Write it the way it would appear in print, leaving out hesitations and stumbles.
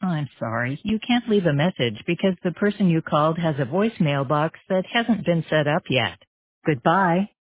I'm sorry, you can't leave a message because the person you called has a voicemail box that hasn't been set up yet. Goodbye.